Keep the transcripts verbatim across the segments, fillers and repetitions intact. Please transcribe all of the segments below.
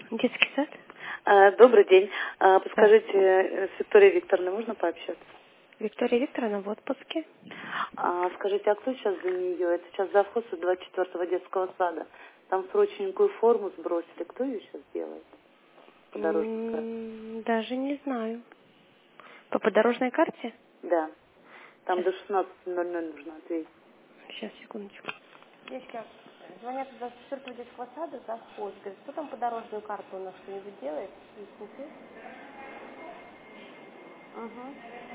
Детский сад? А, добрый день. А, Да. подскажите, с Викторией Викторовной можно пообщаться? Виктория Викторовна в отпуске. А, скажите, а кто сейчас за нее? Это сейчас завхоз двадцать четвёртого детского сада. Там срочненькую форму сбросили. Кто ее сейчас делает? По дорожной карте? М, Даже не знаю. По подорожной карте? Да. Там Сейчас, до шестнадцати ноль ноль нужно ответить. сейчас, секундочку. Девочка, звонят из двадцать четвёртого детского сада, завхоз. Говорит, кто там подорожную карту у нас что-нибудь делает? Объясните. Угу.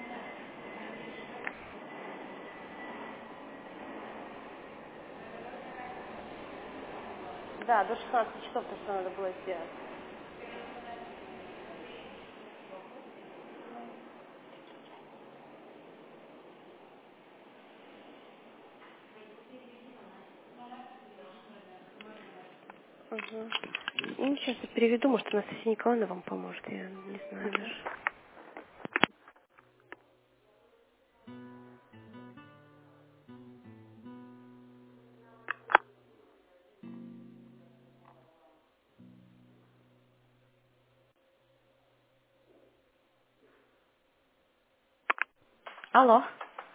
Да, до шестнадцати часов то, что надо было сделать. Угу. Ну, сейчас я переведу, может, Анастасия Николаевна вам поможет, я не знаю даже. Алло.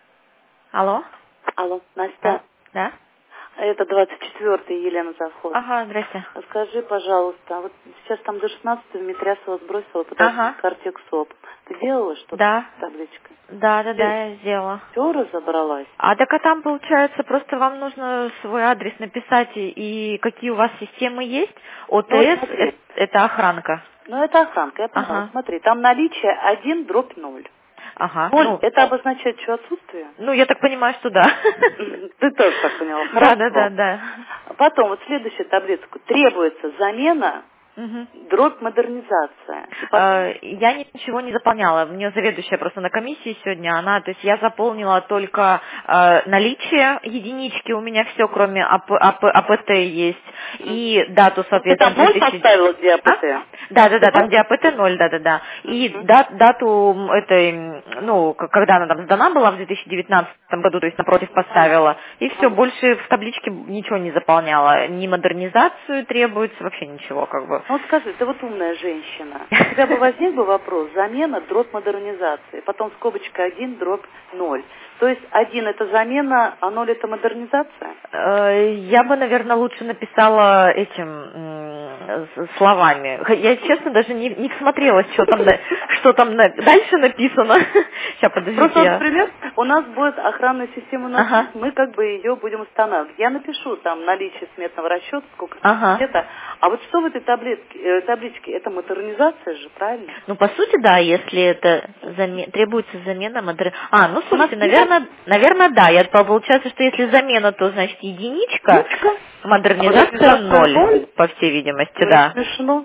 Алло. Алло, Да. Настя. Да? Это двадцать четвёртый Елена завхоз. Ага, здрасте. Скажи, пожалуйста, вот сейчас там до шестнадцатого Митрясова сбросила по Ага. карте КСОП. Ты делала что-то Да. с табличкой? Да, да, Ты да, я сделала. все разобралась? А так а там получается просто вам нужно свой адрес написать и, и какие у вас системы есть. Ну вот ОТС смотри. это, это охранка. Ну, это охранка, я поняла. Ага. Смотри, там наличие один дробь ноль. Ага. Ноль, Ну, это обозначает что, отсутствие? ну я так понимаю, что да. Ты тоже так поняла. Да, да, да, Хорошо. да. Потом, вот следующая таблетка. Требуется замена, Мгм. дробь модернизация. И потом... Э, Я ничего не заполняла. Мне заведующая просто на комиссии сегодня, она, то есть я заполнила только э, наличие единички, у меня все, кроме АП, АП, АПТ есть, и дату, Ну, ты там соответственно, ноль две тысячи... поставила, где А? АПТ? Да, да, Ты да, там ноль? где АПТ ноль, да, да, да. И Мгм. дат- дату м, этой, м, ну, к- когда она там сдана была в две тысячи девятнадцатом году, то есть напротив поставила, и все, Ага. больше в табличке ничего не заполняла, ни модернизацию требуется, вообще ничего, как бы. Ну вот скажи, ты вот умная женщина. У тебя бы возник бы вопрос, замена, дробь модернизации, потом скобочка один, дробь ноль. То есть один это замена, а ноль это модернизация? Э, Я бы, наверное, лучше написала этим м, с- словами. Х- Я, честно, даже не, не всмотрелась, что там, на- что там на- дальше написано. Сейчас, подождите, Просто вот, я... например, у нас будет охранная система, у нас Ага, есть, мы как бы ее будем устанавливать. Я напишу там наличие сметного расчета, сколько ага. это. А вот что в этой таблетке, э, табличке? Это модернизация же, правильно? Ну, по сути, да, если это заме- требуется замена модер... А, ну, У нас слушайте, нет наверное, наверное, да. Я, получается, что если замена, то, значит, единичка, единичка, а модернизация модернизация ноль, ноль. по всей видимости, Ну, это да. смешно.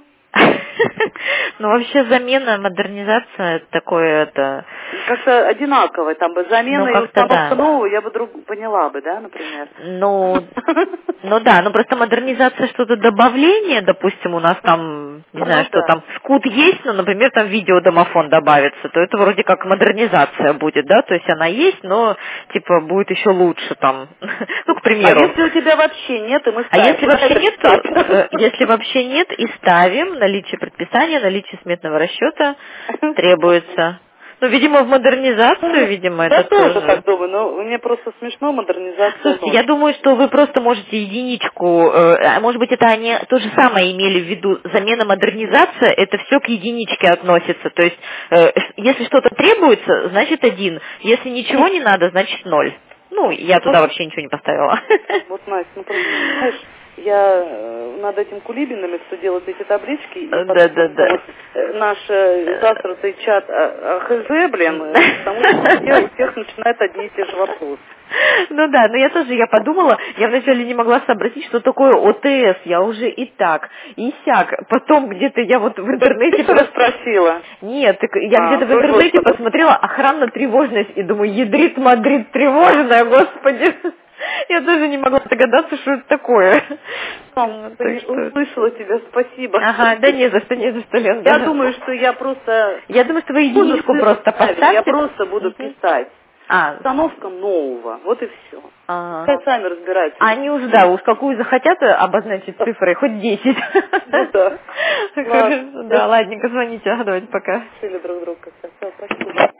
Ну, вообще замена, модернизация, это такое, это... Как-то одинаково, там бы Ну, замена и как-то установка да. нового, я бы друг поняла бы, да, например. Ну, ну да, ну просто модернизация что-то добавление, допустим, у нас там, не знаю, Ну что да. там, скут есть, но, например, там видеодомофон добавится, то это вроде как модернизация будет, да, то есть она есть, но, типа, будет еще лучше там, ну, к А примеру. если у тебя вообще нет, и мы А ставим, если куда вообще это нет, то, э, если вообще нет, и ставим наличие предписания, наличие сметного расчета ставить? требуется. Ну, видимо, в модернизацию, видимо, Я это тоже тоже. так думаю, но мне просто смешно модернизация Слушайте, ноль. я думаю, что вы просто можете единичку, э, а может быть, это они то же самое имели в виду, замена, модернизация, это все к единичке относится, то есть, э, если что-то требуется, значит один, если ничего не надо, значит ноль. Ну, я Вот, туда вообще ничего не поставила. вот, Настя, ну просто, знаешь, я э, над этим Кулибиным, кто делает эти таблички, и Да, подумала, да, что да. вот э, наш э, застротый чат а, а, ХЗ, блин, э, потому что все, у всех начинают одни и те же вопросы. Ну да, но я тоже, я подумала, я вначале не могла сообразить, что такое ОТС, я уже и так, и сяк, потом где-то я вот в Это ты интернете что просто... спросила? Нет, так я А, где-то в тоже интернете вот- посмотрела охранно-тревожность и думаю, ядрит Мадрид тревожная, господи. Я даже не могла догадаться, что это такое. Вот, так Пони- что... Услышала тебя, спасибо. Ага, да не за что, не за что, Лен, Я да. думаю, что я просто Я думаю, что вы буду единичку цифры просто ставить, я поставьте. просто буду Мгм. писать. А, Установка нового, вот и все. ага. Пускай сами разбираются. Они уже, да, уж какую захотят обозначить цифрой, хоть десять. Ну да. Хорошо, да, ладненько, звоните, давайте, пока. Решили друг друга как-то. Всё, спасибо.